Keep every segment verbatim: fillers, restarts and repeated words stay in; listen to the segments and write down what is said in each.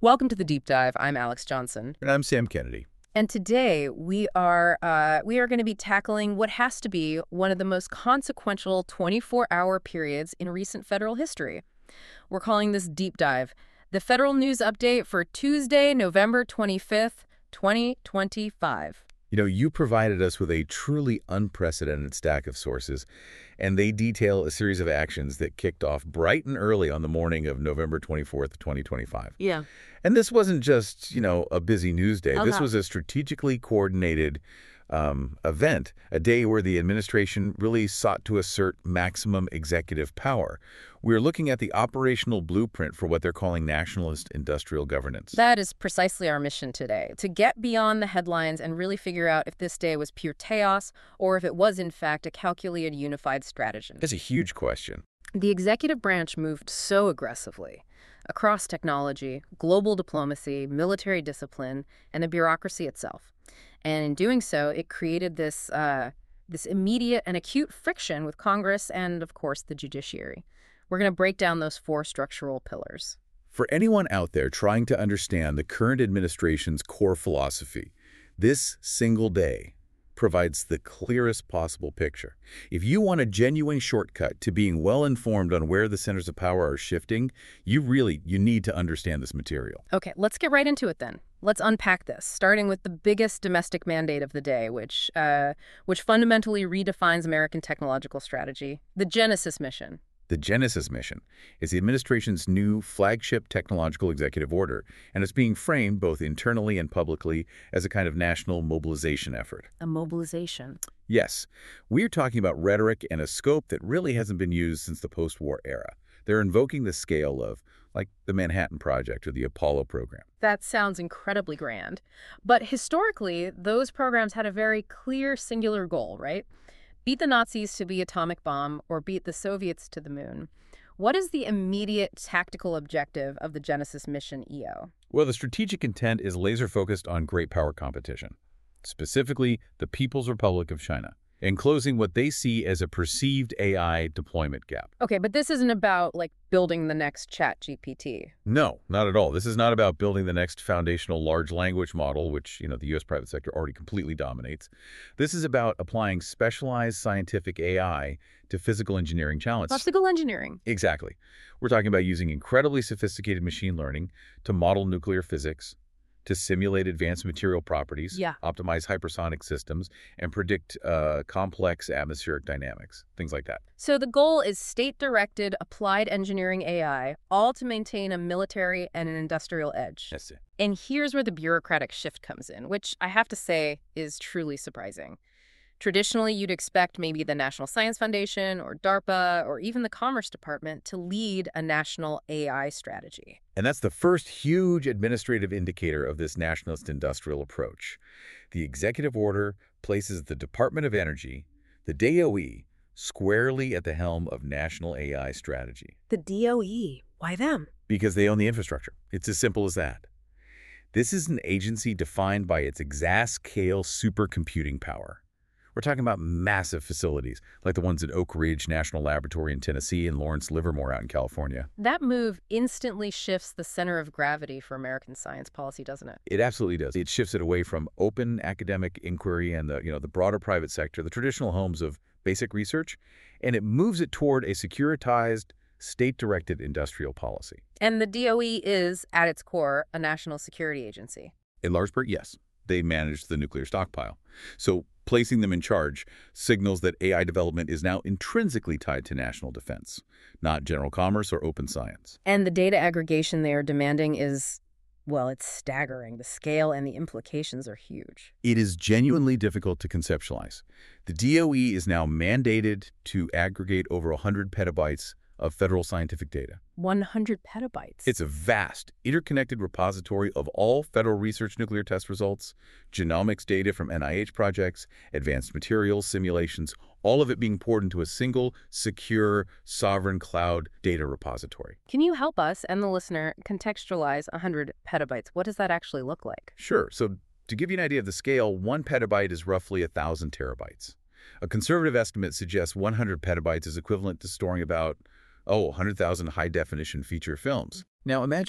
Welcome to the Deep Dive. I'm Alex Johnson. And I'm Sam Kennedy. And today we are uh, we are going to be tackling what has to be one of the most consequential twenty-four hour periods in recent federal history. We're calling this Deep Dive, the federal news update for Tuesday, November twenty-fifth, twenty twenty-five. You know, you provided us with a truly unprecedented stack of sources, and they detail a series of actions that kicked off bright and early on the morning of November twenty-fourth, twenty twenty-five. Yeah. And this wasn't just, you know, a busy news day. Okay. This was a strategically coordinated um, event, a day where the administration really sought to assert maximum executive power. We're looking at the operational blueprint for what they're calling nationalist industrial governance. That is precisely our mission today, to get beyond the headlines and really figure out if this day was pure chaos or if it was, in fact, a calculated, unified strategy. That's a huge question. The executive branch moved so aggressively across technology, global diplomacy, military discipline, and the bureaucracy itself. And in doing so, it created this, uh, this immediate and acute friction with Congress and, of course, the judiciary. We're going to break down those four structural pillars. For anyone out there trying to understand the current administration's core philosophy, this single day provides the clearest possible picture. If you want a genuine shortcut to being well-informed on where the centers of power are shifting, you really, you need to understand this material. Okay, let's get right into it then. Let's unpack this, starting with the biggest domestic mandate of the day, which, uh, which fundamentally redefines American technological strategy, the Genesis mission. The Genesis mission is the administration's new flagship technological executive order, and it's being framed both internally and publicly as a kind of national mobilization effort. A mobilization. Yes, we're talking about rhetoric and a scope that really hasn't been used since the post-war era. They're invoking the scale of, like, the Manhattan Project or the Apollo program. That sounds incredibly grand. But historically, those programs had a very clear, singular goal, right? Beat the Nazis to the atomic bomb or beat the Soviets to the moon. What is the immediate tactical objective of the Genesis mission, E O? Well, the strategic intent is laser-focused on great power competition, specifically the People's Republic of China, and closing what they see as a perceived A I deployment gap. Okay, but this isn't about, like, building the next Chat G P T. No, not at all. This is not about building the next foundational large language model, which, you know, the U S private sector already completely dominates. This is about applying specialized scientific A I to physical engineering challenges. Physical engineering. Exactly. We're talking about using incredibly sophisticated machine learning to model nuclear physics, to simulate advanced material properties, Yeah. optimize hypersonic systems, and predict uh, complex atmospheric dynamics, things like that. So the goal is state-directed, applied engineering A I, all to maintain a military and an industrial edge. That's it. And here's where the bureaucratic shift comes in, which I have to say is truly surprising. Traditionally, you'd expect maybe the National Science Foundation or DARPA or even the Commerce Department to lead a national A I strategy. And that's the first huge administrative indicator of this nationalist industrial approach. The executive order places the Department of Energy, the D O E, squarely at the helm of national A I strategy. The D O E. Why them? Because they own the infrastructure. It's as simple as that. This is an agency defined by its exascale supercomputing power. We're talking about massive facilities, like the ones at Oak Ridge National Laboratory in Tennessee and Lawrence Livermore out in California. That move instantly shifts the center of gravity for American science policy, doesn't it? It absolutely does. It shifts it away from open academic inquiry and the, you know, the broader private sector, the traditional homes of basic research, and it moves it toward a securitized, state-directed industrial policy. And the D O E is, at its core, a national security agency. In large part, yes. They manage the nuclear stockpile. So placing them in charge signals that A I development is now intrinsically tied to national defense, not general commerce or open science. And the data aggregation they are demanding is, well, it's staggering. The scale and the implications are huge. It is genuinely difficult to conceptualize. The D O E is now mandated to aggregate over one hundred petabytes of federal scientific data. one hundred petabytes. It's a vast, interconnected repository of all federal research nuclear test results, genomics data from N I H projects, advanced materials, simulations, all of it being poured into a single, secure, sovereign cloud data repository. Can you help us and the listener contextualize one hundred petabytes? What does that actually look like? Sure. So to give you an idea of the scale, one petabyte is roughly one thousand terabytes. A conservative estimate suggests one hundred petabytes is equivalent to storing about oh, one hundred thousand high-definition feature films. Now imagine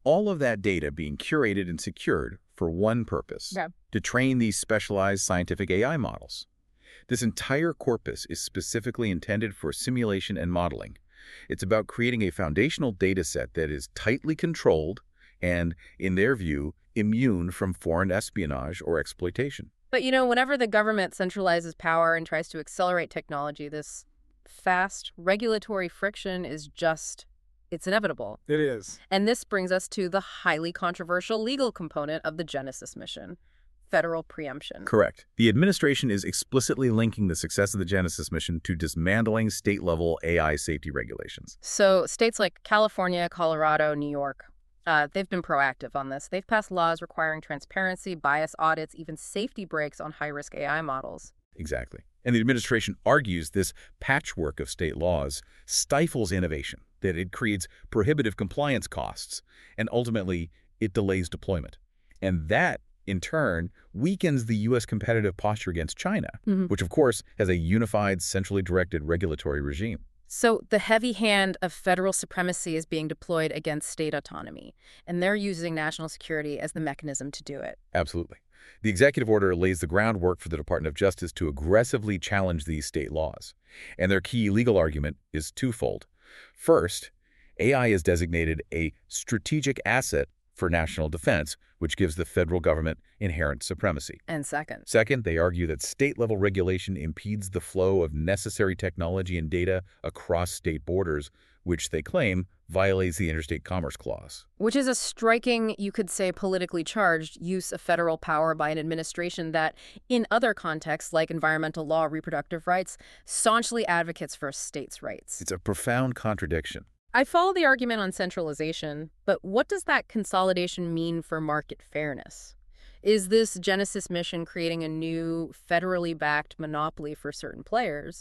All of that data being curated and secured for one purpose, Okay. to train these specialized scientific A I models. This entire corpus is specifically intended for simulation and modeling. It's about creating a foundational data set that is tightly controlled and, in their view, immune from foreign espionage or exploitation. But, you know, whenever the government centralizes power and tries to accelerate technology, this fast regulatory friction is just, it's inevitable. It is. And this brings us to the highly controversial legal component of the Genesis mission, federal preemption. Correct. The administration is explicitly linking the success of the Genesis mission to dismantling state-level A I safety regulations. So states like California, Colorado, New York, uh, they've been proactive on this. They've passed laws requiring transparency, bias audits, even safety breaks on high-risk A I models. Exactly. And the administration argues this patchwork of state laws stifles innovation, that it creates prohibitive compliance costs, and ultimately it delays deployment. And that, in turn, weakens the U S competitive posture against China, Mm-hmm. which of course has a unified, centrally directed regulatory regime. So the heavy hand of federal supremacy is being deployed against state autonomy, and they're using national security as the mechanism to do it. Absolutely. The executive order lays the groundwork for the Department of Justice to aggressively challenge these state laws. And their key legal argument is twofold. First, A I is designated a strategic asset for national defense, which gives the federal government inherent supremacy. And second, Second, they argue that state-level regulation impedes the flow of necessary technology and data across state borders, which they claim violates the Interstate Commerce Clause. which is a striking, you could say, politically charged use of federal power by an administration that, in other contexts like environmental law, reproductive rights, staunchly advocates for states' rights. It's a profound contradiction. I follow the argument on centralization, but what does that consolidation mean for market fairness? Is this Genesis mission creating a new federally backed monopoly for certain players?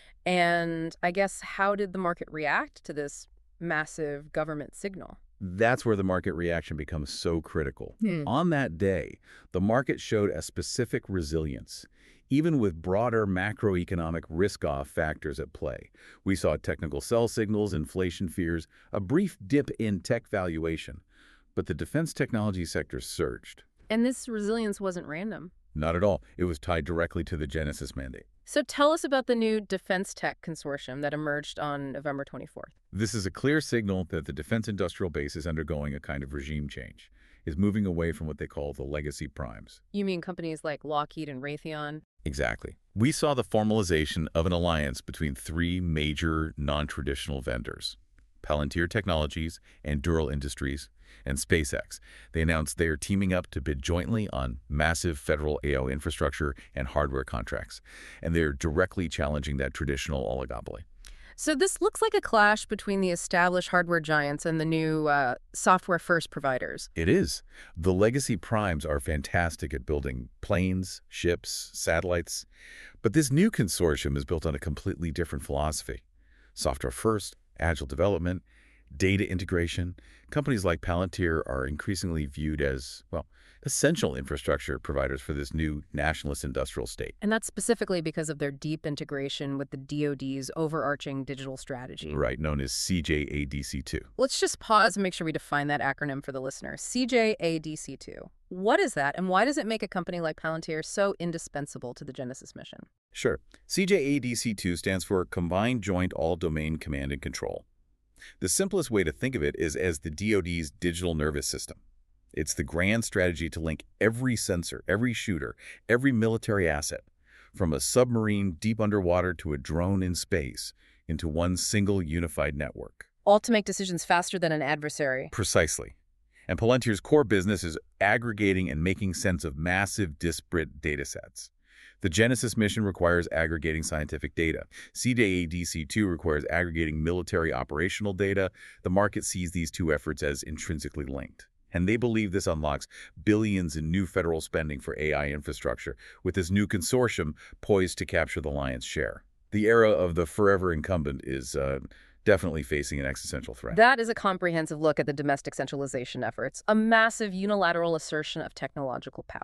And I guess, how did the market react to this massive government signal? That's where the market reaction becomes so critical. On that day, the market showed a specific resilience. Even with broader macroeconomic risk-off factors at play, we saw technical sell signals, inflation fears, a brief dip in tech valuation. But the defense technology sector surged. And this resilience wasn't random. Not at all. It was tied directly to the Genesis mandate. So tell us about the new Defense Tech Consortium that emerged on November twenty-fourth. This is a clear signal that the defense industrial base is undergoing a kind of regime change, is moving away from what they call the legacy primes. You mean companies like Lockheed and Raytheon? Exactly. We saw the formalization of an alliance between three major non-traditional vendors, Palantir Technologies, Anduril Industries, and SpaceX. They announced they are teaming up to bid jointly on massive federal A O infrastructure and hardware contracts, and they're directly challenging that traditional oligopoly. So this looks like a clash between the established hardware giants and the new uh, software-first providers. It is. The legacy primes are fantastic at building planes, ships, satellites, but this new consortium is built on a completely different philosophy. Software first, agile development, data integration. Companies like Palantir are increasingly viewed as, well, essential infrastructure providers for this new nationalist industrial state. And that's specifically because of their deep integration with the D O D's overarching digital strategy. Right, known as C J A D C two. Let's just pause and make sure we define that acronym for the listener. C J A D C two. What is that, and why does it make a company like Palantir so indispensable to the Genesis mission? Sure. C J A D C two stands for Combined Joint All-Domain Command and Control. The simplest way to think of it is as the D O D's digital nervous system. It's the grand strategy to link every sensor, every shooter, every military asset, from a submarine deep underwater to a drone in space, into one single unified network. All to make decisions faster than an adversary. Precisely. And Palantir's core business is aggregating and making sense of massive, disparate data sets. The Genesis mission requires aggregating scientific data. C J A D C two requires aggregating military operational data. The market sees these two efforts as intrinsically linked. And they believe this unlocks billions in new federal spending for A I infrastructure, with this new consortium poised to capture the lion's share. The era of the forever incumbent is uh, definitely facing an existential threat. That is a comprehensive look at the domestic centralization efforts, a massive unilateral assertion of technological power.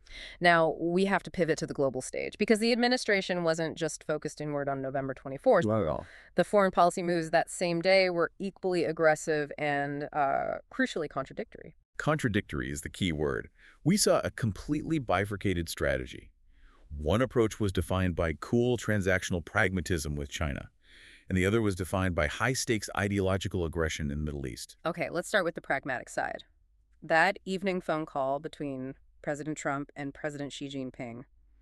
Now, we have to pivot to the global stage because the administration wasn't just focused inward on November twenty-fourth. Not at all. The foreign policy moves that same day were equally aggressive and uh, crucially contradictory. Contradictory is the key word. We saw a completely bifurcated strategy. One approach was defined by cool transactional pragmatism with China, and the other was defined by high-stakes ideological aggression in the Middle East. Okay, let's start with the pragmatic side. That evening phone call between President Trump and President Xi Jinping.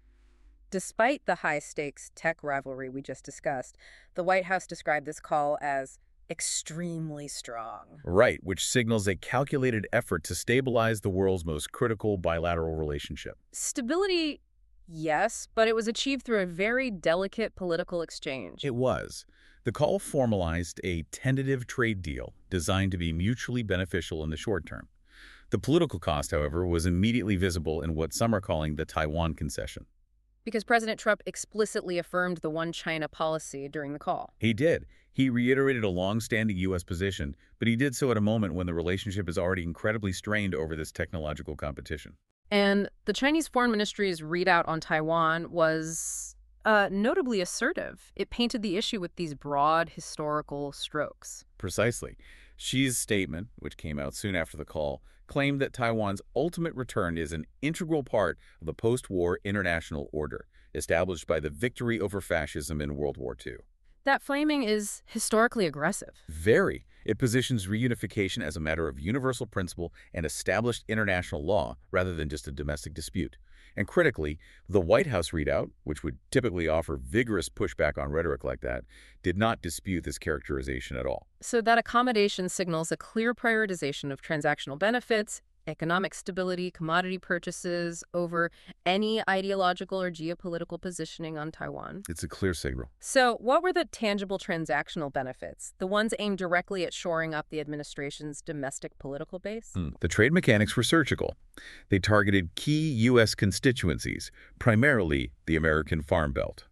Despite the high-stakes tech rivalry we just discussed, the White House described this call as extremely strong. Right, which signals a calculated effort to stabilize the world's most critical bilateral relationship. Stability, yes, but it was achieved through a very delicate political exchange. It was. The call formalized a tentative trade deal designed to be mutually beneficial in the short term. The political cost, however, was immediately visible in what some are calling the Taiwan concession. Because President Trump explicitly affirmed the One China policy during the call. He did. He reiterated a long-standing U S position, but he did so at a moment when the relationship is already incredibly strained over this technological competition. And the Chinese Foreign Ministry's readout on Taiwan was uh, notably assertive. It painted the issue with these broad historical strokes. Precisely. Xi's statement, which came out soon after the call, claimed that Taiwan's ultimate return is an integral part of the post-war international order established by the victory over fascism in World War Two. That framing is historically aggressive. Very. It positions reunification as a matter of universal principle and established international law rather than just a domestic dispute. And critically, the White House readout, which would typically offer vigorous pushback on rhetoric like that, did not dispute this characterization at all. So that accommodation signals a clear prioritization of transactional benefits, economic stability, commodity purchases over any ideological or geopolitical positioning on Taiwan. It's a clear signal. So what were the tangible transactional benefits, the ones aimed directly at shoring up the administration's domestic political base? Hmm. The trade mechanics were surgical. They targeted key U S constituencies, primarily the American Farm Belt.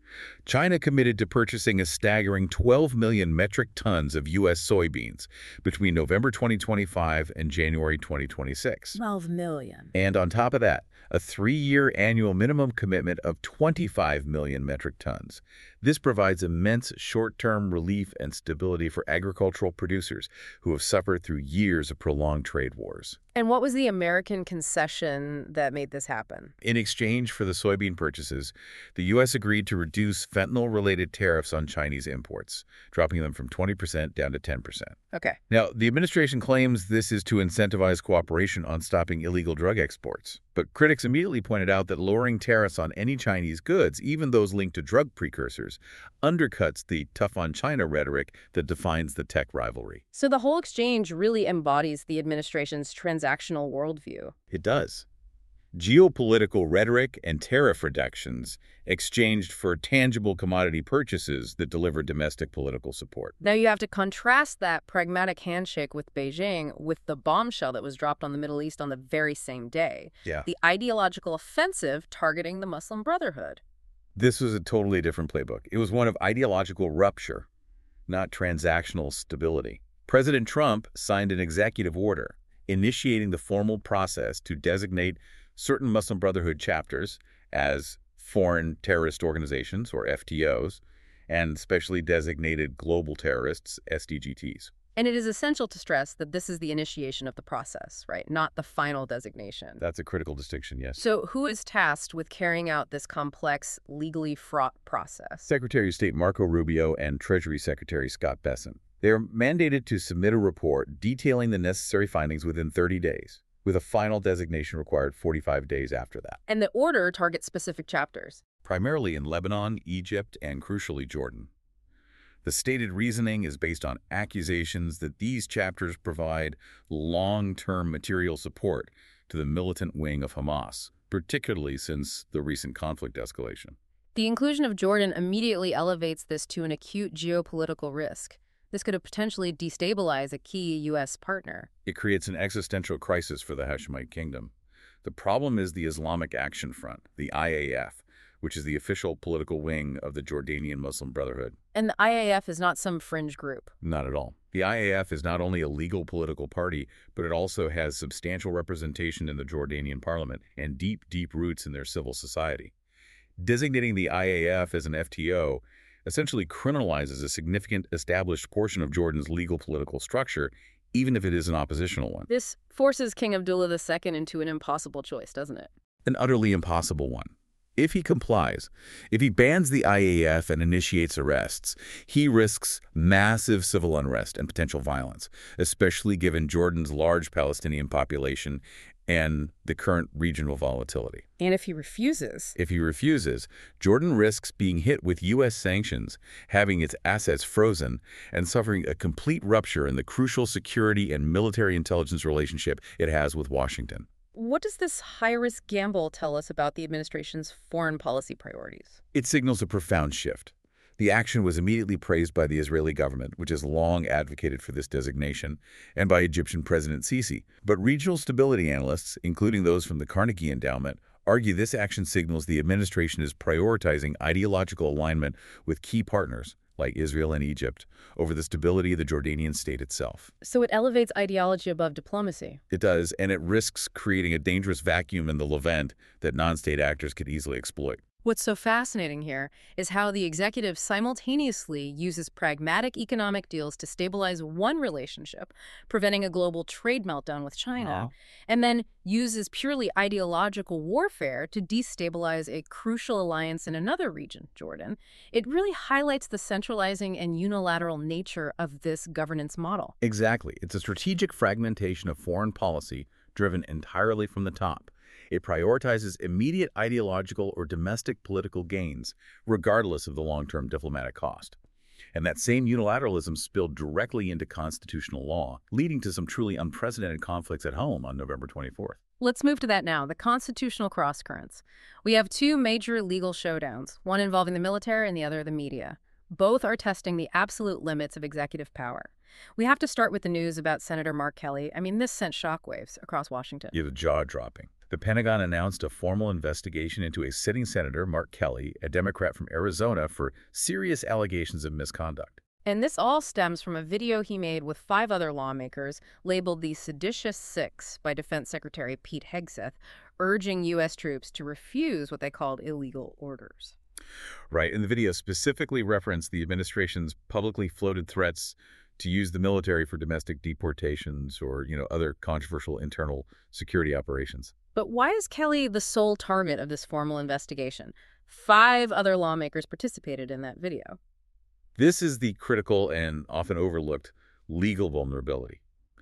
China committed to purchasing a staggering twelve million metric tons of U S soybeans between November twenty twenty-five and January twenty twenty-six. twelve million. And on top of that, a three-year annual minimum commitment of twenty-five million metric tons. This provides immense short-term relief and stability for agricultural producers who have suffered through years of prolonged trade wars. And what was the American concession that made this happen? In exchange for the soybean purchases, the U S agreed to reduce fentanyl-related tariffs on Chinese imports, dropping them from twenty percent down to ten percent. Okay. Now, the administration claims this is to incentivize cooperation on stopping illegal drug exports. But critics immediately pointed out that lowering tariffs on any Chinese goods, even those linked to drug precursors, undercuts the tough-on-China rhetoric that defines the tech rivalry. So the whole exchange really embodies the administration's transactional worldview. It does. Geopolitical rhetoric and tariff reductions exchanged for tangible commodity purchases that deliver domestic political support. Now you have to contrast that pragmatic handshake with Beijing with the bombshell that was dropped on the Middle East on the very same day. Yeah. The ideological offensive targeting the Muslim Brotherhood. This was a totally different playbook. It was one of ideological rupture, not transactional stability. President Trump signed an executive order initiating the formal process to designate certain Muslim Brotherhood chapters as foreign terrorist organizations, or F T Os, and specially designated global terrorists, S D G Ts. And it is essential to stress that this is the initiation of the process, right? Not the final designation. That's a critical distinction, yes. So who is tasked with carrying out this complex, legally fraught process? Secretary of State Marco Rubio and Treasury Secretary Scott Bessent. They are mandated to submit a report detailing the necessary findings within thirty days, with a final designation required forty-five days after that. And the order targets specific chapters. Primarily in Lebanon, Egypt, and crucially Jordan. The stated reasoning is based on accusations that these chapters provide long-term material support to the militant wing of Hamas, particularly since the recent conflict escalation. The inclusion of Jordan immediately elevates this to an acute geopolitical risk. This could potentially destabilize a key U S partner. It creates an existential crisis for the Hashemite kingdom. The problem is the Islamic Action Front, the I A F, which is the official political wing of the Jordanian Muslim Brotherhood. And the I A F is not some fringe group. Not at all. The I A F is not only a legal political party, but it also has substantial representation in the Jordanian parliament and deep, deep roots in their civil society. Designating the I A F as an F T O essentially criminalizes a significant established portion of Jordan's legal political structure, even if it is an oppositional one. This forces King Abdullah the Second into an impossible choice, doesn't it? An utterly impossible one. If he complies, if he bans the I A F and initiates arrests, he risks massive civil unrest and potential violence, especially given Jordan's large Palestinian population and the current regional volatility. And if he refuses? If he refuses, Jordan risks being hit with U S sanctions, having its assets frozen, and suffering a complete rupture in the crucial security and military intelligence relationship it has with Washington. What does this high-risk gamble tell us about the administration's foreign policy priorities? It signals a profound shift. The action was immediately praised by the Israeli government, which has long advocated for this designation, and by Egyptian President Sisi. But regional stability analysts, including those from the Carnegie Endowment, argue this action signals the administration is prioritizing ideological alignment with key partners, like Israel and Egypt, over the stability of the Jordanian state itself. So it elevates ideology above diplomacy. It does, and it risks creating a dangerous vacuum in the Levant that non-state actors could easily exploit. What's so fascinating here is how the executive simultaneously uses pragmatic economic deals to stabilize one relationship, preventing a global trade meltdown with China, Uh-huh. and then uses purely ideological warfare to destabilize a crucial alliance in another region, Jordan. It really highlights the centralizing and unilateral nature of this governance model. Exactly. It's a strategic fragmentation of foreign policy driven entirely from the top. It prioritizes immediate ideological or domestic political gains, regardless of the long-term diplomatic cost. And that same unilateralism spilled directly into constitutional law, leading to some truly unprecedented conflicts at home on November twenty-fourth. Let's move to that now, the constitutional crosscurrents. We have two major legal showdowns, one involving the military and the other the media. Both are testing the absolute limits of executive power. We have to start with the news about Senator Mark Kelly. I mean, this sent shockwaves across Washington. Yeah, the jaw-dropping. The Pentagon announced a formal investigation into a sitting senator, Mark Kelly, a Democrat from Arizona, for serious allegations of misconduct. And this all stems from a video he made with five other lawmakers labeled the Seditious Six by Defense Secretary Pete Hegseth, urging U S troops to refuse what they called illegal orders. Right, and the video specifically referenced the administration's publicly floated threats to use the military for domestic deportations or, you know, other controversial internal security operations. But why is Kelly the sole target of this formal investigation? Five other lawmakers participated in that video. This is the critical and often overlooked legal vulnerability.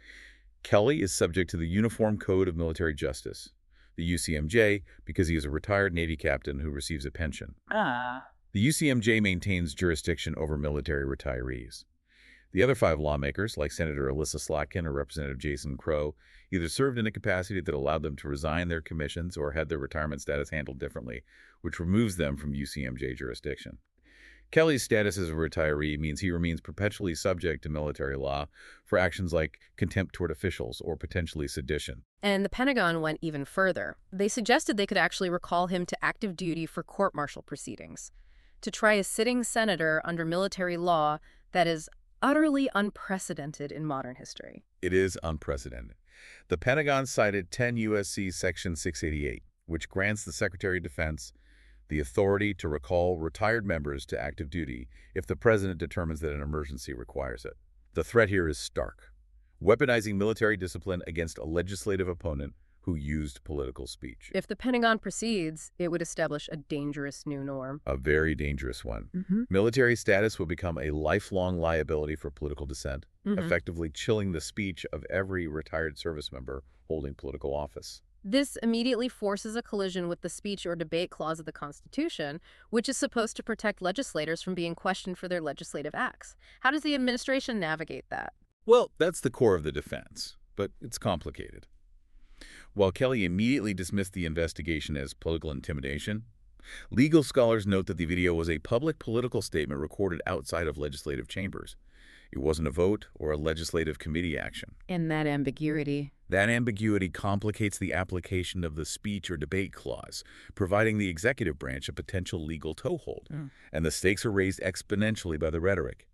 Kelly is subject to the Uniform Code of Military Justice, the U C M J, because he is a retired Navy captain who receives a pension. Ah. The U C M J maintains jurisdiction over military retirees. The other five lawmakers, like Senator Alyssa Slotkin or Representative Jason Crow, either served in a capacity that allowed them to resign their commissions or had their retirement status handled differently, which removes them from U C M J jurisdiction. Kelly's status as a retiree means he remains perpetually subject to military law for actions like contempt toward officials or potentially sedition. And the Pentagon went even further. They suggested they could actually recall him to active duty for court-martial proceedings, to try a sitting senator under military law that is utterly unprecedented in modern history. It is unprecedented. The Pentagon cited ten U S C Section six eighty-eight, which grants the Secretary of Defense the authority to recall retired members to active duty if the president determines that an emergency requires it. The threat here is stark: weaponizing military discipline against a legislative opponent who used political speech. If the Pentagon proceeds, it would establish a dangerous new norm. A very dangerous one. Mm-hmm. Military status will become a lifelong liability for political dissent, Mm-hmm. effectively chilling the speech of every retired service member holding political office. This immediately forces a collision with the speech or debate clause of the Constitution, which is supposed to protect legislators from being questioned for their legislative acts. How does the administration navigate that? Well, that's the core of the defense, but it's complicated. While Kelly immediately dismissed the investigation as political intimidation, legal scholars note that the video was a public political statement recorded outside of legislative chambers. It wasn't a vote or a legislative committee action. And that ambiguity. That ambiguity complicates the application of the speech or debate clause, providing the executive branch a potential legal toehold. Mm. And the stakes are raised exponentially by the rhetoric.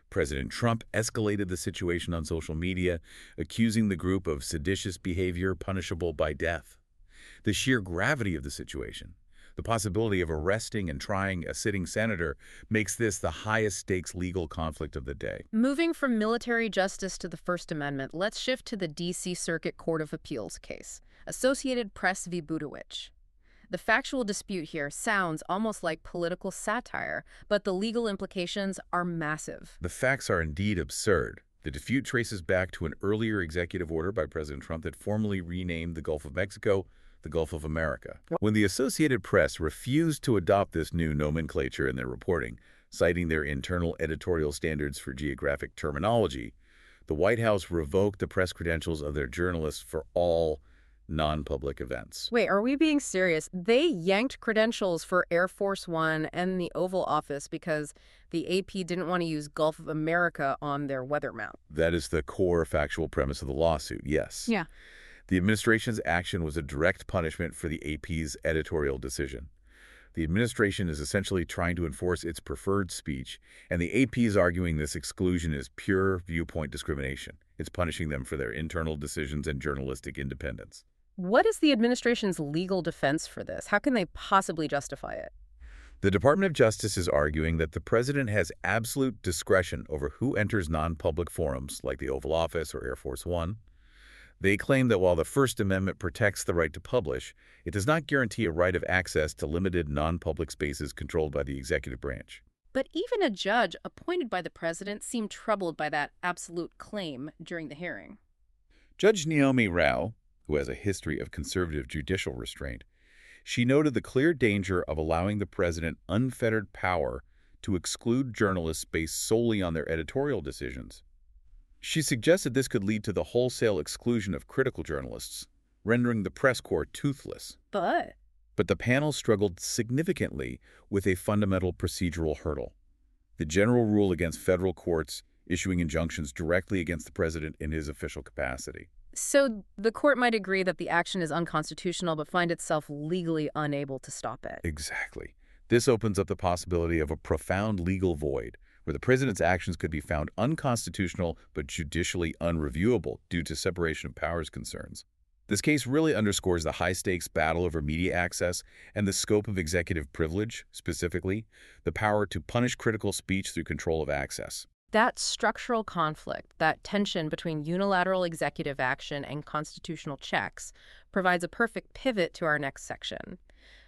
President Trump escalated the situation on social media, accusing the group of seditious behavior punishable by death. The sheer gravity of the situation, the possibility of arresting and trying a sitting senator, makes this the highest-stakes legal conflict of the day. Moving from military justice to the First Amendment, let's shift to the D C Circuit Court of Appeals case, Associated Press v. Budowich. The factual dispute here sounds almost like political satire, but the legal implications are massive. The facts are indeed absurd. The dispute traces back to an earlier executive order by President Trump that formally renamed the Gulf of Mexico the Gulf of America. When the Associated Press refused to adopt this new nomenclature in their reporting, citing their internal editorial standards for geographic terminology, the White House revoked the press credentials of their journalists for all non-public events. Wait, are we being serious? They yanked credentials for Air Force One and the Oval Office because the A P didn't want to use Gulf of America on their weather map. That is the core factual premise of the lawsuit, yes. Yeah. The administration's action was a direct punishment for the A P's editorial decision. The administration is essentially trying to enforce its preferred speech, and the A P is arguing this exclusion is pure viewpoint discrimination. It's punishing them for their internal decisions and journalistic independence. What is the administration's legal defense for this? How can they possibly justify it? The Department of Justice is arguing that the president has absolute discretion over who enters non-public forums like the Oval Office or Air Force One. They claim that while the First Amendment protects the right to publish, it does not guarantee a right of access to limited non-public spaces controlled by the executive branch. But even a judge appointed by the president seemed troubled by that absolute claim during the hearing. Judge Naomi Rao, who has a history of conservative judicial restraint, she noted the clear danger of allowing the president unfettered power to exclude journalists based solely on their editorial decisions. She suggested this could lead to the wholesale exclusion of critical journalists, rendering the press corps toothless. But... But the panel struggled significantly with a fundamental procedural hurdle: the general rule against federal courts issuing injunctions directly against the president in his official capacity. So the court might agree that the action is unconstitutional but find itself legally unable to stop it. Exactly. This opens up the possibility of a profound legal void, where the president's actions could be found unconstitutional but judicially unreviewable due to separation of powers concerns. This case really underscores the high-stakes battle over media access and the scope of executive privilege, specifically, the power to punish critical speech through control of access. That structural conflict, that tension between unilateral executive action and constitutional checks, provides a perfect pivot to our next section: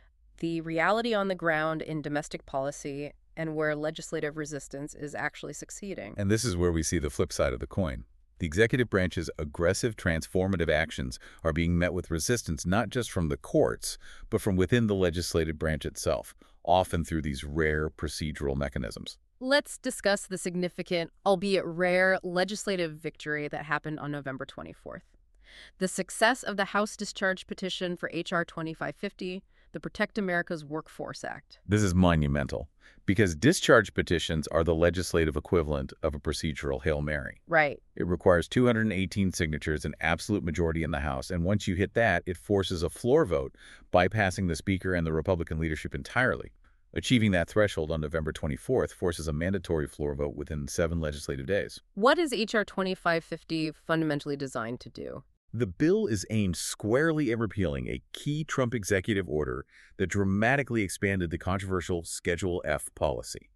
the reality on the ground in domestic policy and where legislative resistance is actually succeeding. And this is where we see the flip side of the coin. The executive branch's aggressive transformative actions are being met with resistance not just from the courts, but from within the legislative branch itself, often through these rare procedural mechanisms. Let's discuss the significant, albeit rare, legislative victory that happened on November twenty-fourth. The success of the House discharge petition for H R twenty-five fifty, the Protect America's Workforce Act. This is monumental, because discharge petitions are the legislative equivalent of a procedural Hail Mary. Right. It requires two hundred eighteen signatures, an absolute majority in the House, and once you hit that, it forces a floor vote, bypassing the Speaker and the Republican leadership entirely. Achieving that threshold on November twenty-fourth forces a mandatory floor vote within seven legislative days. What is H R twenty-five fifty fundamentally designed to do? The bill is aimed squarely at repealing a key Trump executive order that dramatically expanded the controversial Schedule F policy.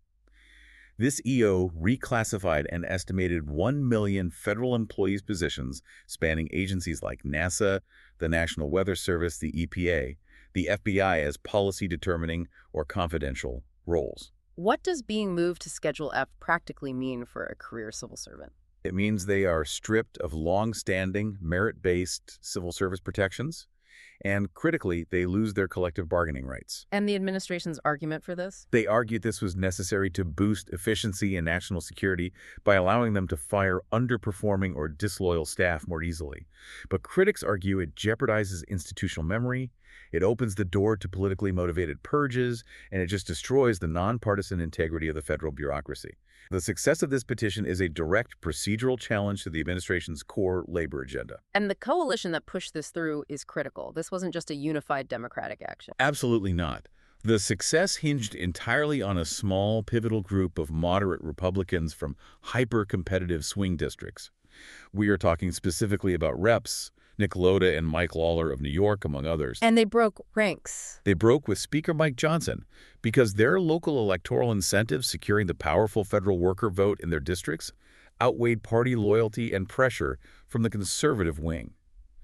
This E O reclassified an estimated one million federal employees' positions spanning agencies like NASA, the National Weather Service, the E P A, the F B I as policy-determining or confidential roles. What does being moved to Schedule F practically mean for a career civil servant? It means they are stripped of long-standing, merit-based civil service protections, and critically, they lose their collective bargaining rights. And the administration's argument for this? They argued this was necessary to boost efficiency and national security by allowing them to fire underperforming or disloyal staff more easily. But critics argue it jeopardizes institutional memory, it opens the door to politically motivated purges, and it just destroys the nonpartisan integrity of the federal bureaucracy. The success of this petition is a direct procedural challenge to the administration's core labor agenda. And the coalition that pushed this through is critical. This wasn't just a unified Democratic action. Absolutely not. The success hinged entirely on a small, pivotal group of moderate Republicans from hyper-competitive swing districts. We are talking specifically about Reps Nick Lota and Mike Lawler of New York, among others. And they broke ranks. They broke with Speaker Mike Johnson because their local electoral incentives securing the powerful federal worker vote in their districts outweighed party loyalty and pressure from the conservative wing.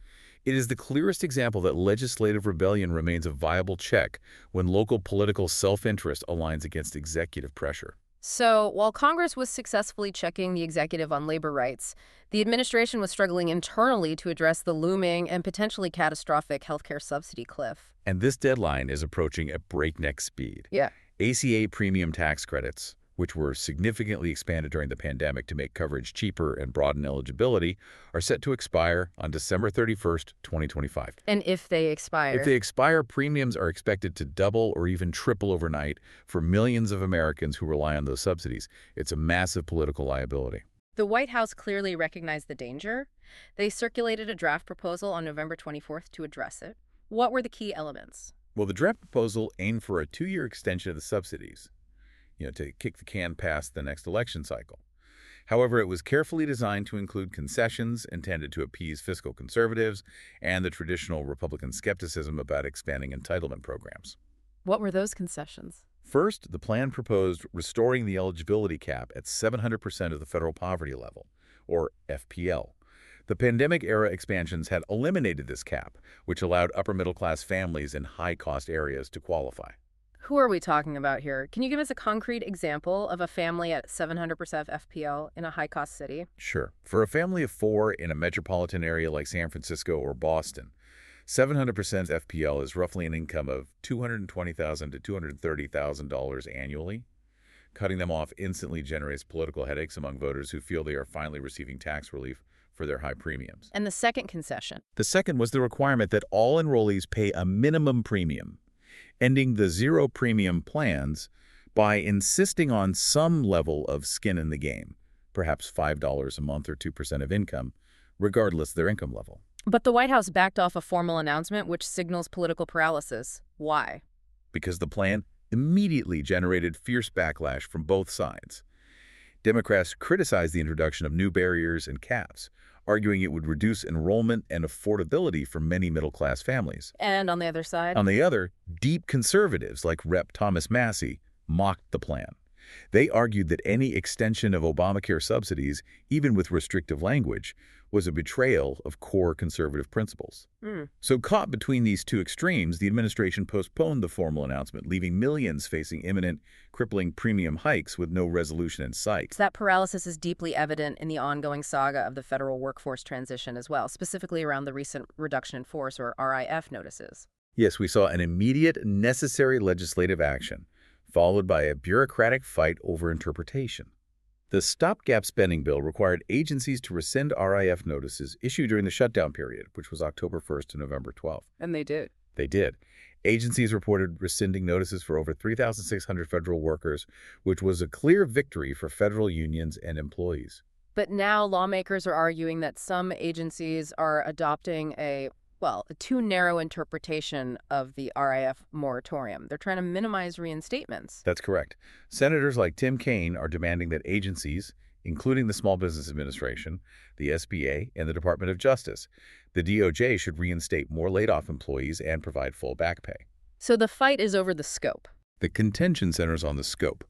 It is the clearest example that legislative rebellion remains a viable check when local political self-interest aligns against executive pressure. So, while Congress was successfully checking the executive on labor rights, the administration was struggling internally to address the looming and potentially catastrophic healthcare subsidy cliff. And this deadline is approaching at breakneck speed. Yeah. A C A premium tax credits, which were significantly expanded during the pandemic to make coverage cheaper and broaden eligibility, are set to expire on December thirty-first, twenty twenty-five. And if they expire? If they expire, premiums are expected to double or even triple overnight for millions of Americans who rely on those subsidies. It's a massive political liability. The White House clearly recognized the danger. They circulated a draft proposal on November twenty-fourth to address it. What were the key elements? Well, the draft proposal aimed for a two-year extension of the subsidies, you know, to kick the can past the next election cycle. However, it was carefully designed to include concessions intended to appease fiscal conservatives and the traditional Republican skepticism about expanding entitlement programs. What were those concessions? First, the plan proposed restoring the eligibility cap at seven hundred percent of the federal poverty level, or F P L. The pandemic-era expansions had eliminated this cap, which allowed upper-middle-class families in high-cost areas to qualify. Who are we talking about here? Can you give us a concrete example of a family at seven hundred percent F P L in a high-cost city? Sure. For a family of four in a metropolitan area like San Francisco or Boston, seven hundred percent F P L is roughly an income of two hundred twenty thousand dollars to two hundred thirty thousand dollars annually. Cutting them off instantly generates political headaches among voters who feel they are finally receiving tax relief for their high premiums. And the second concession? The second was the requirement that all enrollees pay a minimum premium, ending the zero premium plans by insisting on some level of skin in the game, perhaps five dollars a month or two percent of income, regardless of their income level. But the White House backed off a formal announcement which signals political paralysis. Why? Because the plan immediately generated fierce backlash from both sides. Democrats criticized the introduction of new barriers and caps, arguing it would reduce enrollment and affordability for many middle-class families. And on the other side? On the other, deep conservatives like Representative Thomas Massie mocked the plan. They argued that any extension of Obamacare subsidies, even with restrictive language, was a betrayal of core conservative principles. Mm. So caught between these two extremes, the administration postponed the formal announcement, leaving millions facing imminent, crippling premium hikes with no resolution in sight. So that paralysis is deeply evident in the ongoing saga of the federal workforce transition as well, specifically around the recent reduction in force, or R I F, notices. Yes, we saw an immediate, necessary legislative action, followed by a bureaucratic fight over interpretation. The stopgap spending bill required agencies to rescind R I F notices issued during the shutdown period, which was October first to November twelfth. And they did. They did. Agencies reported rescinding notices for over three thousand six hundred federal workers, which was a clear victory for federal unions and employees. But now lawmakers are arguing that some agencies are adopting a, well, a too narrow interpretation of the R I F moratorium. They're trying to minimize reinstatements. That's correct. Senators like Tim Kaine are demanding that agencies, including the Small Business Administration, the S B A, and the Department of Justice, the D O J should reinstate more laid-off employees and provide full back pay. So the fight is over the scope. The contention centers on the scope.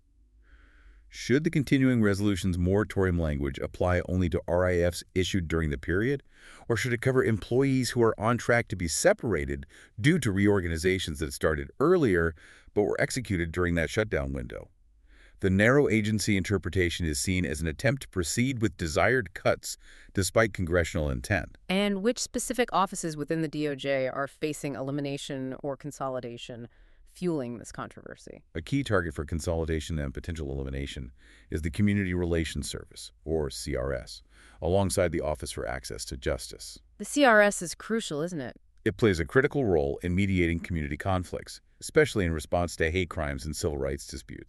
Should the continuing resolution's moratorium language apply only to R I Fs issued during the period, or should it cover employees who are on track to be separated due to reorganizations that started earlier but were executed during that shutdown window? The narrow agency interpretation is seen as an attempt to proceed with desired cuts despite congressional intent. And which specific offices within the D O J are facing elimination or consolidation, fueling this controversy? A key target for consolidation and potential elimination is the Community Relations Service, or C R S, alongside the Office for Access to Justice. The C R S is crucial, isn't it? It plays a critical role in mediating community conflicts, especially in response to hate crimes and civil rights disputes.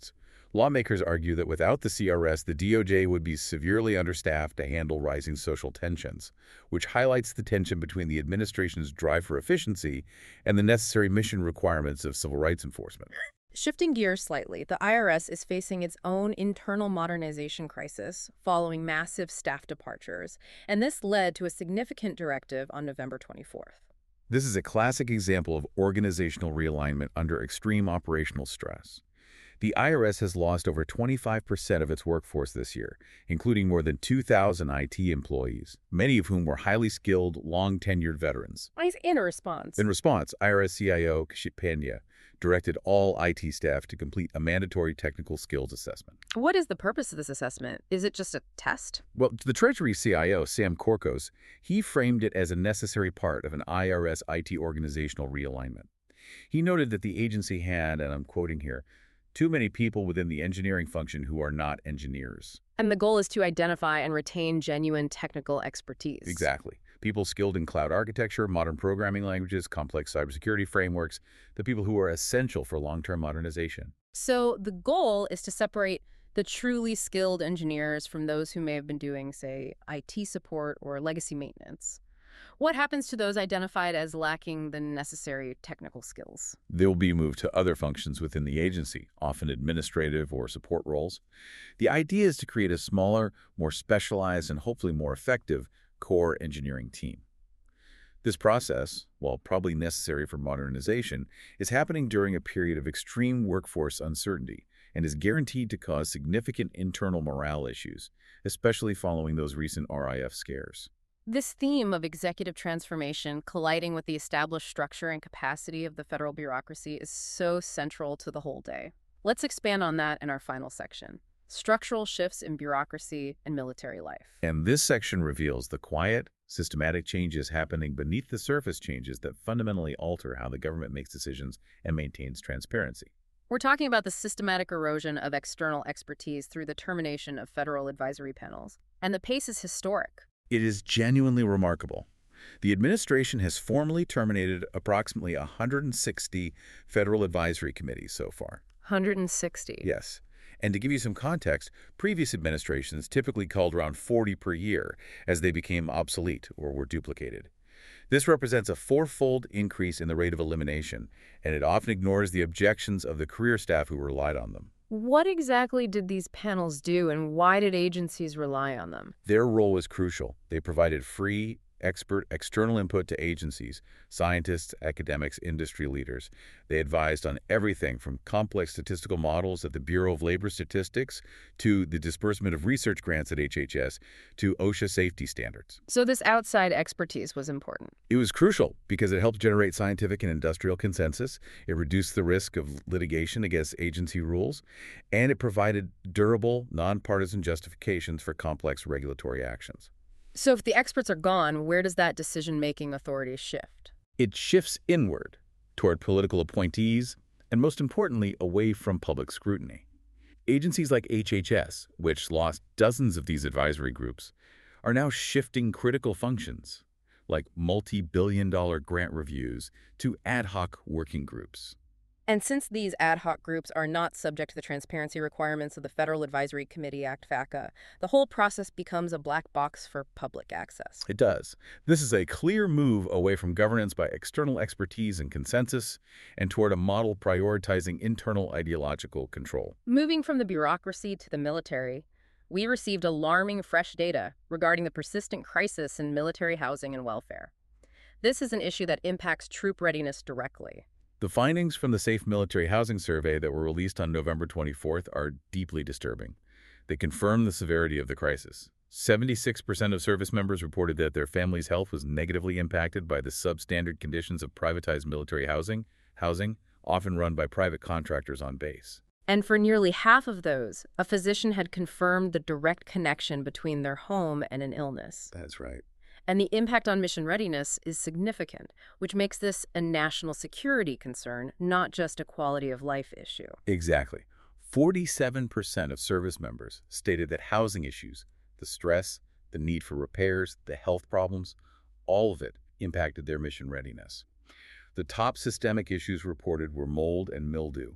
Lawmakers argue that without the C R S, the D O J would be severely understaffed to handle rising social tensions, which highlights the tension between the administration's drive for efficiency and the necessary mission requirements of civil rights enforcement. Shifting gears slightly, the I R S is facing its own internal modernization crisis following massive staff departures, and this led to a significant directive on November twenty-fourth. This is a classic example of organizational realignment under extreme operational stress. The I R S has lost over twenty-five percent of its workforce this year, including more than two thousand I T employees, many of whom were highly skilled, long-tenured veterans. In a response, In response, I R S C I O Kshit Pandya directed all I T staff to complete a mandatory technical skills assessment. what is the purpose of this assessment? Is it just a test? Well, the Treasury C I O, Sam Korkos, he framed it as a necessary part of an I R S I T organizational realignment. He noted that the agency had, and I'm quoting here, too many people within the engineering function who are not engineers. And the goal is to identify and retain genuine technical expertise. Exactly. People skilled in cloud architecture, modern programming languages, complex cybersecurity frameworks, the people who are essential for long-term modernization. So the goal is to separate the truly skilled engineers from those who may have been doing, say, I T support or legacy maintenance. What happens to those identified as lacking the necessary technical skills? They'll be moved to other functions within the agency, often administrative or support roles. The idea is to create a smaller, more specialized, and hopefully more effective core engineering team. This process, while probably necessary for modernization, is happening during a period of extreme workforce uncertainty and is guaranteed to cause significant internal morale issues, especially following those recent R I F scares. This theme of executive transformation colliding with the established structure and capacity of the federal bureaucracy is so central to the whole day. Let's expand on that in our final section: structural shifts in bureaucracy and military life. And this section reveals the quiet, systematic changes happening beneath the surface changes that fundamentally alter how the government makes decisions and maintains transparency. We're talking about the systematic erosion of external expertise through the termination of federal advisory panels. And the pace is historic. It is genuinely remarkable. The administration has formally terminated approximately one hundred sixty federal advisory committees so far. one hundred sixty. Yes. And to give you some context, previous administrations typically called around forty per year as they became obsolete or were duplicated. This represents a fourfold increase in the rate of elimination, and it often ignores the objections of the career staff who relied on them. What exactly did these panels do, and why did agencies rely on them? Their role was crucial. They provided free, expert external input to agencies, scientists, academics, industry leaders. They advised on everything from complex statistical models at the Bureau of Labor Statistics to the disbursement of research grants at H H S to OSHA safety standards. So this outside expertise was important. It was crucial because it helped generate scientific and industrial consensus, it reduced the risk of litigation against agency rules, and it provided durable, nonpartisan justifications for complex regulatory actions. So if the experts are gone, where does that decision-making authority shift? It shifts inward toward political appointees and, most importantly, away from public scrutiny. Agencies like H H S, which lost dozens of these advisory groups, are now shifting critical functions, like multi-billion dollar grant reviews, to ad hoc working groups. And since these ad hoc groups are not subject to the transparency requirements of the Federal Advisory Committee Act, FACA, the whole process becomes a black box for public access. It does. This is a clear move away from governance by external expertise and consensus and toward a model prioritizing internal ideological control. Moving from the bureaucracy to the military, we received alarming fresh data regarding the persistent crisis in military housing and welfare. This is an issue that impacts troop readiness directly. The findings from the Safe Military Housing Survey that were released on November twenty-fourth are deeply disturbing. They confirm the severity of the crisis. seventy-six percent of service members reported that their family's health was negatively impacted by the substandard conditions of privatized military housing, housing often run by private contractors on base. And for nearly half of those, a physician had confirmed the direct connection between their home and an illness. That's right. And the impact on mission readiness is significant, which makes this a national security concern, not just a quality of life issue. Exactly. forty-seven percent of service members stated that housing issues, the stress, the need for repairs, the health problems, all of it impacted their mission readiness. The top systemic issues reported were mold and mildew,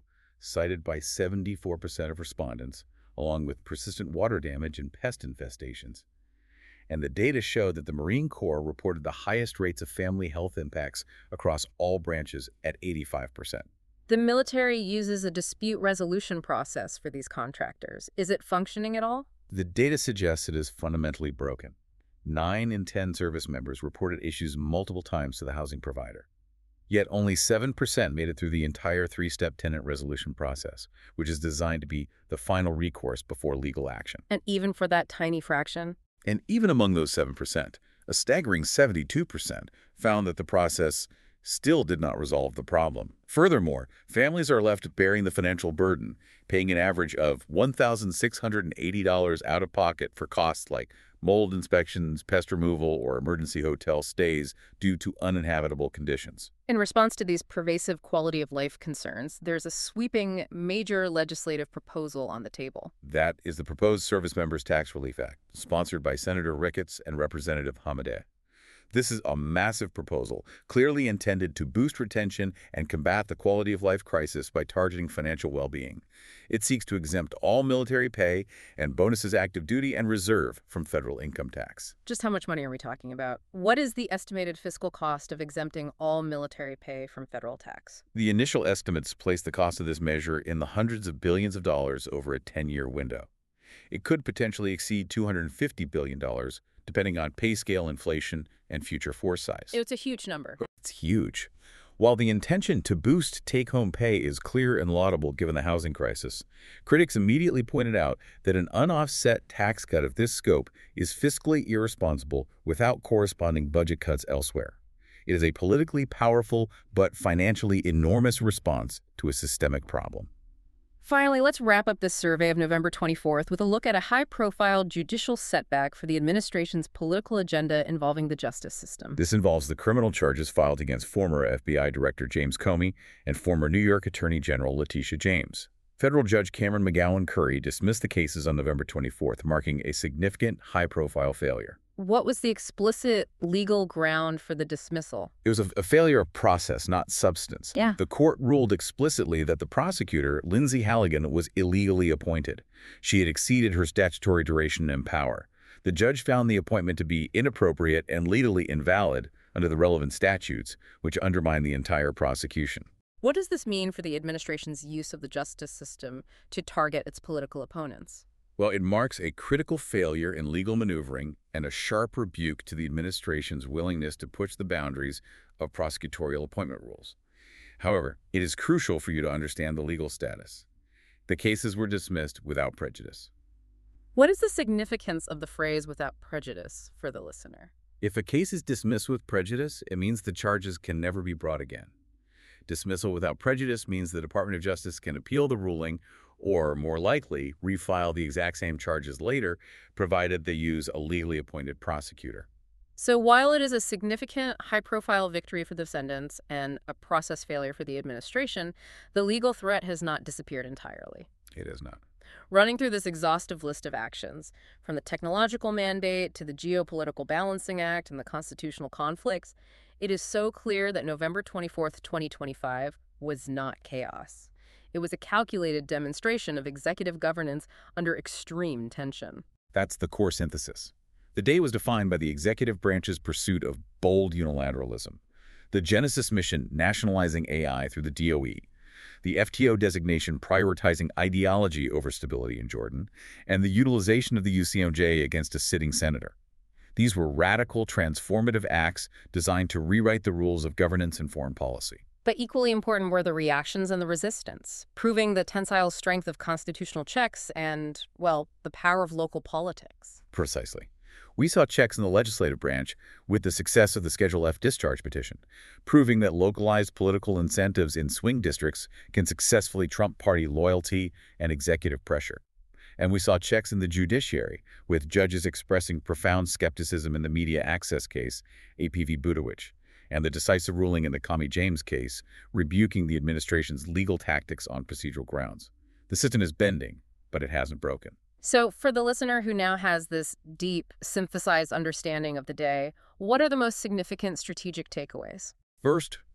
cited by seventy-four percent of respondents, along with persistent water damage and pest infestations. And the data showed that the Marine Corps reported the highest rates of family health impacts across all branches at eighty-five percent. The military uses a dispute resolution process for these contractors. Is it functioning at all? The data suggests it is fundamentally broken. Nine in ten service members reported issues multiple times to the housing provider. Yet only seven percent made it through the entire three-step tenant resolution process, which is designed to be the final recourse before legal action. And even for that tiny fraction? And even among those seven percent, a staggering seventy-two percent found that the process still did not resolve the problem. Furthermore, families are left bearing the financial burden, paying an average of one thousand six hundred eighty dollars out of pocket for costs like mold inspections, pest removal, or emergency hotel stays due to uninhabitable conditions. In response to these pervasive quality of life concerns, there's a sweeping major legislative proposal on the table. That is the proposed Service Members Tax Relief Act, sponsored by Senator Ricketts and Representative Hamadeh. This is a massive proposal, clearly intended to boost retention and combat the quality of life crisis by targeting financial well-being. It seeks to exempt all military pay and bonuses active duty and reserve from federal income tax. Just how much money are we talking about? What is the estimated fiscal cost of exempting all military pay from federal tax? The initial estimates place the cost of this measure in the hundreds of billions of dollars over a ten-year window. It could potentially exceed two hundred fifty billion dollars, depending on pay scale inflation and future force size. It's a huge number. It's huge. While the intention to boost take-home pay is clear and laudable given the housing crisis, critics immediately pointed out that an unoffset tax cut of this scope is fiscally irresponsible without corresponding budget cuts elsewhere. It is a politically powerful but financially enormous response to a systemic problem. Finally, let's wrap up this survey of November twenty-fourth with a look at a high-profile judicial setback for the administration's political agenda involving the justice system. This involves the criminal charges filed against former F B I Director James Comey and former New York Attorney General Letitia James. Federal Judge Cameron McGowan Curry dismissed the cases on November twenty-fourth, marking a significant high-profile failure. What was the explicit legal ground for the dismissal? It was a, a failure of process, not substance. Yeah. The court ruled explicitly that the prosecutor, Lindsay Halligan, was illegally appointed. She had exceeded her statutory duration and power. The judge found the appointment to be inappropriate and legally invalid under the relevant statutes, which undermined the entire prosecution. What does this mean for the administration's use of the justice system to target its political opponents? Well, it marks a critical failure in legal maneuvering and a sharp rebuke to the administration's willingness to push the boundaries of prosecutorial appointment rules. However, it is crucial for you to understand the legal status. The cases were dismissed without prejudice. What is the significance of the phrase "without prejudice" for the listener? If a case is dismissed with prejudice, it means the charges can never be brought again. Dismissal without prejudice means the Department of Justice can appeal the ruling or, more likely, refile the exact same charges later, provided they use a legally appointed prosecutor. So while it is a significant, high-profile victory for the defendants and a process failure for the administration, the legal threat has not disappeared entirely. It is not. Running through this exhaustive list of actions, from the technological mandate to the Geopolitical Balancing Act and the constitutional conflicts, it is so clear that November twenty-fourth, twenty twenty-five was not chaos. It was a calculated demonstration of executive governance under extreme tension. That's the core synthesis. The day was defined by the executive branch's pursuit of bold unilateralism, the Genesis mission nationalizing A I through the D O E, the F T O designation prioritizing ideology over stability in Jordan, and the utilization of the U C M J against a sitting senator. These were radical, transformative acts designed to rewrite the rules of governance and foreign policy. But equally important were the reactions and the resistance, proving the tensile strength of constitutional checks and, well, the power of local politics. Precisely. We saw checks in the legislative branch with the success of the Schedule F discharge petition, proving that localized political incentives in swing districts can successfully trump party loyalty and executive pressure. And we saw checks in the judiciary, with judges expressing profound skepticism in the media access case, A P V Budowich, and the decisive ruling in the Comey James case, rebuking the administration's legal tactics on procedural grounds. The system is bending, but it hasn't broken. So for the listener who now has this deep, synthesized understanding of the day, what are the most significant strategic takeaways? First,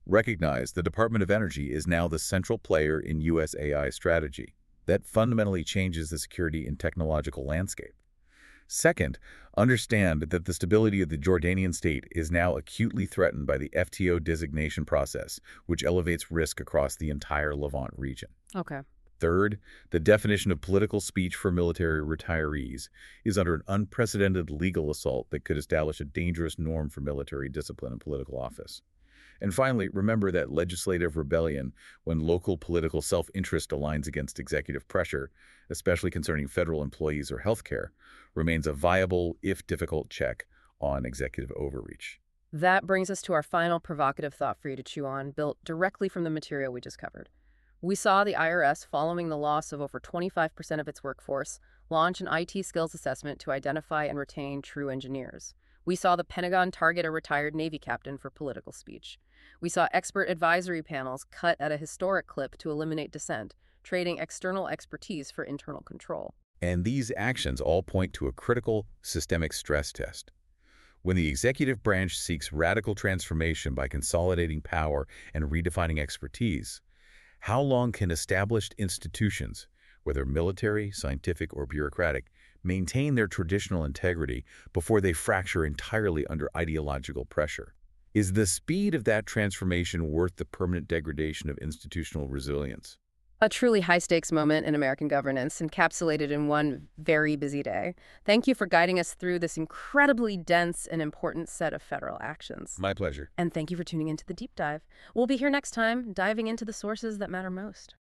Recognize the Department of Energy is now the central player in U S A I strategy. That fundamentally changes the security and technological landscape. Second, understand that the stability of the Jordanian state is now acutely threatened by the F T O designation process, which elevates risk across the entire Levant region. Okay. Third, the definition of political speech for military retirees is under an unprecedented legal assault that could establish a dangerous norm for military discipline in political office. And finally, remember that legislative rebellion, when local political self-interest aligns against executive pressure, especially concerning federal employees or healthcare, remains a viable, if difficult, check on executive overreach. That brings us to our final provocative thought for you to chew on, built directly from the material we just covered. We saw the I R S, following the loss of over twenty-five percent of its workforce, launch an I T skills assessment to identify and retain true engineers. We saw the Pentagon target a retired Navy captain for political speech. We saw expert advisory panels cut at a historic clip to eliminate dissent, trading external expertise for internal control. And these actions all point to a critical systemic stress test. When the executive branch seeks radical transformation by consolidating power and redefining expertise, how long can established institutions, whether military, scientific, or bureaucratic, maintain their traditional integrity before they fracture entirely under ideological pressure? Is the speed of that transformation worth the permanent degradation of institutional resilience? A truly high-stakes moment in American governance, encapsulated in one very busy day. Thank you for guiding us through this incredibly dense and important set of federal actions. My pleasure. And thank you for tuning into the Deep Dive. We'll be here next time, diving into the sources that matter most.